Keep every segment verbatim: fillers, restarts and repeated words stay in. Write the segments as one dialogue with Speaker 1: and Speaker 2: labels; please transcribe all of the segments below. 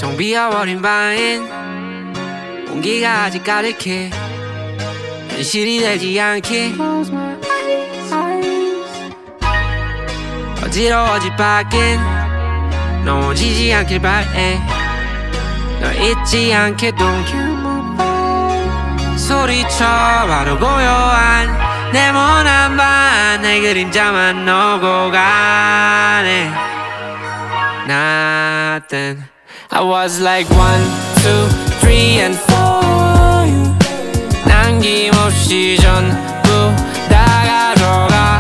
Speaker 1: 텅 비어버린 방엔 온기가 아직 가득해. 현실이 되지 않게 어지러워질 밖엔 넘어지지 않길 바래. 널 잊지 않게 don't 소리쳐 바로 고요한 네모난 방 내 그림자만 오고 가네. Nothing. I was like one, two, three and four. 남김없이 전부 다 가져가.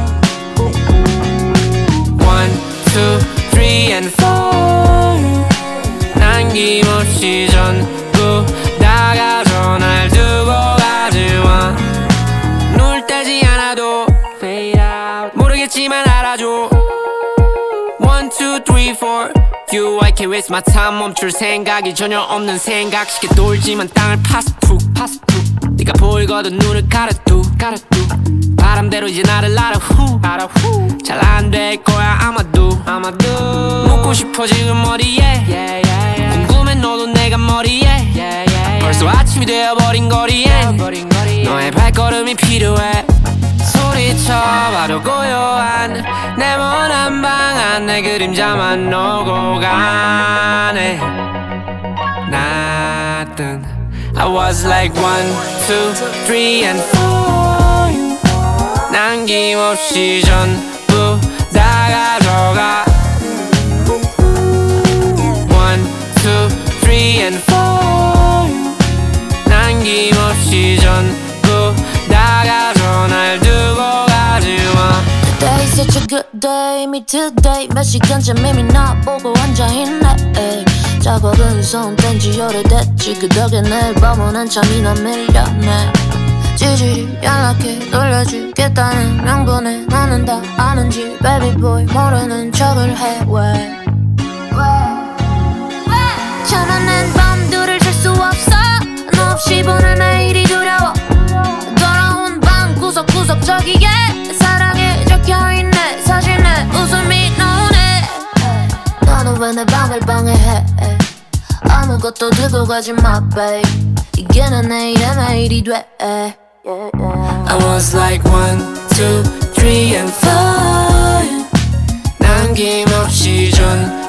Speaker 1: One, two, three and four. 남김없이 전부 다 가져. 날 두고 가지마. 눈을 떼지 않아도 fade out. 모르겠지만 알아줘. One, two, three, four. You, I can't waste my time. 멈출 생각이 전혀 없는 생각. 쉽게 돌지만 땅을 파스 푹 파스 푹. 네가 보이거든 눈을 가려두 가려두. 바람대로 이제 나를 알아 후 알아 후. 잘 안 될 거야 아마도 아마도. 묻고 싶어 지금 어디에 yeah, yeah, yeah. 궁금해 너도 내가 머리에 yeah, yeah, yeah. 벌써 아침이 되어버린 거리엔 너의 발걸음이 필요해. 소리쳐 바로 고요한 네모난 방 안 내 그림자만 오고 가네. Nothing. I was like one, two, three and four. 남김없이 전부 다 가져가. One, two, three and four. 남김없이 전부 다 가져. 날 두고 가지마.
Speaker 2: Today's such a good day, me today. 몇 시간째 매미 나보고 앉아있네. 작업은 손뗀지 오래됐지. 그 덕에 내일 밤은 한참이나 밀렸네. 지질이 연락해 놀려주겠다는 명분에 나는 다 아는지 baby boy 모르는 척을 해. 왜 참아낸 밤들을 잘 수 없어. 너 없이 보는 내일이 두려워. 돌아온 방 구석구석 저기에 사랑에 적혀있네. 사실 내 웃음이 나오네. 너는 왜 내 방을 방해해. 아무것도 들고 가지 마 babe. 이게 난 내일의 매일이 돼. Yeah, yeah.
Speaker 1: I was like one, two, three and four. 남김없이 전